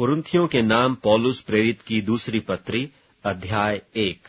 कुरिन्थियों के नाम पौलुस प्रेरित की दूसरी पत्री अध्याय 1।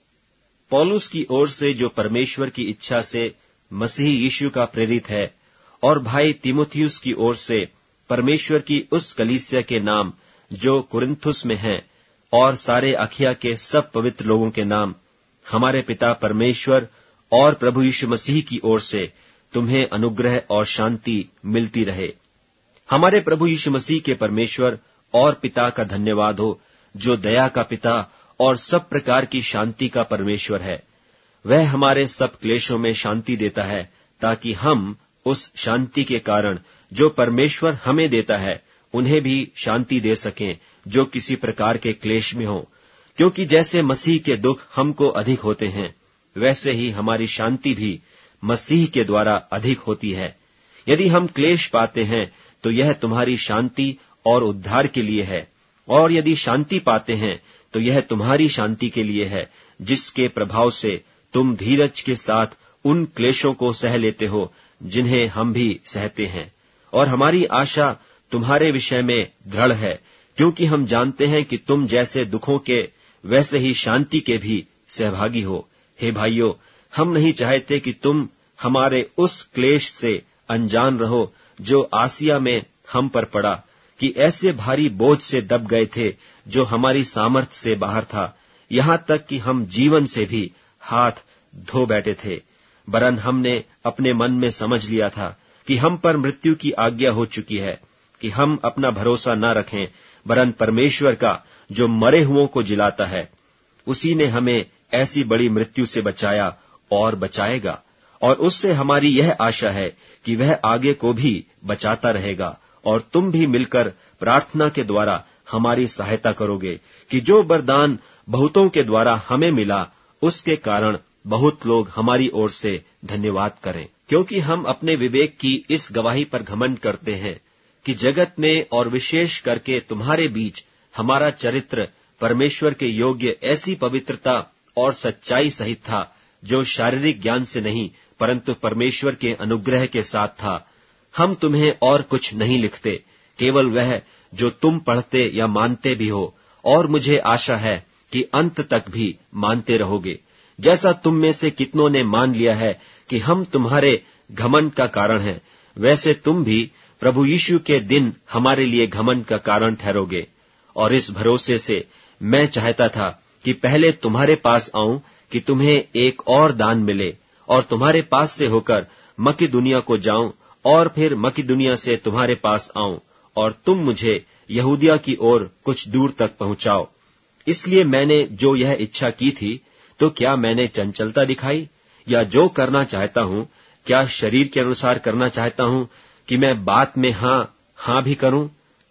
पौलुस की ओर से जो परमेश्वर की इच्छा से मसीह यीशु का प्रेरित है, और भाई तीमुथियुस की ओर से परमेश्वर की उस कलीसिया के नाम जो कुरिन्थुस में है, और सारे अखिया के सब पवित्र लोगों के नाम, हमारे पिता परमेश्वर और प्रभु यीशु मसीह की ओर से तुम्हें अनुग्रह और शांति मिलती रहे। हमारे प्रभु यीशु मसीह के परमेश्वर और पिता का धन्यवाद हो, जो दया का पिता और सब प्रकार की शांति का परमेश्वर है। वह हमारे सब क्लेशों में शांति देता है, ताकि हम उस शांति के कारण जो परमेश्वर हमें देता है, उन्हें भी शांति दे सकें जो किसी प्रकार के क्लेश में हो। क्योंकि जैसे मसीह के दुख हमको अधिक होते हैं, वैसे ही हमारी शांति भी मसीह के द्वारा अधिक होती है। यदि हम क्लेश पाते हैं तो यह तुम्हारी शांति और उद्धार के लिए है, और यदि शांति पाते हैं तो यह तुम्हारी शांति के लिए है, जिसके प्रभाव से तुम धीरज के साथ उन क्लेशों को सह लेते हो जिन्हें हम भी सहते हैं। और हमारी आशा तुम्हारे विषय में दृढ़ है, क्योंकि हम जानते हैं कि तुम जैसे दुखों के वैसे ही शांति के भी सहभागी हो। हे भाइयों, हम नहीं चाहते कि तुम हमारे उस क्लेश से अनजान रहो जो आसिया में हम पर पड़ा, कि ऐसे भारी बोझ से दब गए थे जो हमारी सामर्थ्य से बाहर था, यहाँ तक कि हम जीवन से भी हाथ धो बैठे थे। वरन हमने अपने मन में समझ लिया था कि हम पर मृत्यु की आज्ञा हो चुकी है, कि हम अपना भरोसा न रखें, वरन परमेश्वर का जो मरे हुओं को जिलाता है। उसी ने हमें ऐसी बड़ी मृत्यु से बचाया और बचाएगा, और उससे हमारी यह आशा है कि वह आगे को भी बचाता रहेगा। और तुम भी मिलकर प्रार्थना के द्वारा हमारी सहायता करोगे, कि जो वरदान बहुतों के द्वारा हमें मिला, उसके कारण बहुत लोग हमारी ओर से धन्यवाद करें। क्योंकि हम अपने विवेक की इस गवाही पर घमंड करते हैं कि जगत में और विशेष करके तुम्हारे बीच हमारा चरित्र परमेश्वर के योग्य ऐसी पवित्रता और सच्चाई सहित था, जो शारीरिक ज्ञान से नहीं परंतु परमेश्वर के अनुग्रह के साथ था। हम तुम्हें और कुछ नहीं लिखते, केवल वह जो तुम पढ़ते या मानते भी हो, और मुझे आशा है कि अंत तक भी मानते रहोगे, जैसा तुम में से कितनों ने मान लिया है कि हम तुम्हारे घमंड का कारण हैं, वैसे तुम भी प्रभु यीशु के दिन हमारे लिए घमंड का कारण ठहरोगे। और इस भरोसे से मैं चाहता था कि पहले तुम्हारे पास आऊं, कि तुम्हें एक और दान मिले, और तुम्हारे पास से होकर मकिदुनिया को जाऊं, और फिर मकिदुनिया से तुम्हारे पास आऊं, और तुम मुझे यहूदिया की ओर कुछ दूर तक पहुंचाओ। इसलिए मैंने जो यह इच्छा की थी, तो क्या मैंने चंचलता दिखाई? या जो करना चाहता हूं, क्या शरीर के अनुसार करना चाहता हूं कि मैं बात में हां भी करूं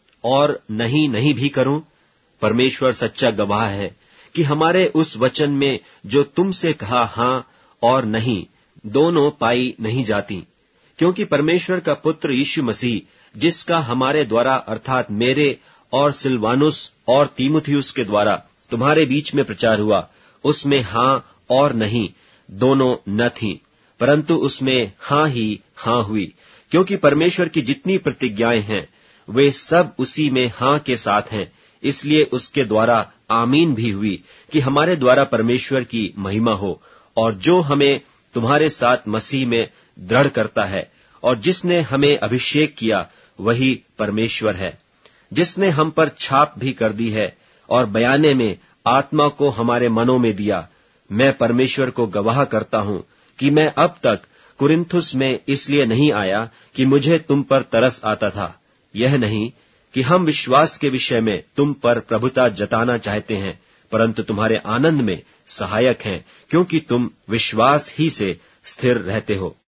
और नहीं भी करूं? परमेश्वर सच्चा गवाह है कि हमारे उस वचन में जो तुमसे कहा हां और नहीं, दोनों पाई नहीं जाती। क्योंकि परमेश्वर का पुत्र यीशु मसीह, जिसका हमारे द्वारा अर्थात मेरे और सिलवानुस और तीमुथियुस के द्वारा तुम्हारे बीच में प्रचार हुआ, उसमें हां और नहीं दोनों न थीं, परंतु उसमें हां ही हां हुई। क्योंकि परमेश्वर की जितनी प्रतिज्ञाएं हैं, वे सब उसी में हां के साथ हैं। इसलिए उसके द्वारा आमीन भी हुई, कि हमारे द्वारा परमेश्वर की महिमा हो। और जो हमें तुम्हारे साथ मसीह में दृढ़ करता है, और जिसने हमें अभिषेक किया, वही परमेश्वर है, जिसने हम पर छाप भी कर दी है, और बयाने में आत्मा को हमारे मनों में दिया। मैं परमेश्वर को गवाह करता हूं कि मैं अब तक कुरिन्थुस में इसलिए नहीं आया कि मुझे तुम पर तरस आता था, यह नहीं कि हम विश्वास के विषय में तुम पर प्रभुता जताना चाहते हैं, परंतु तुम्हारे आनंद में सहायक हैं, क्योंकि तुम विश्वास ही से स्थिर रहते हो।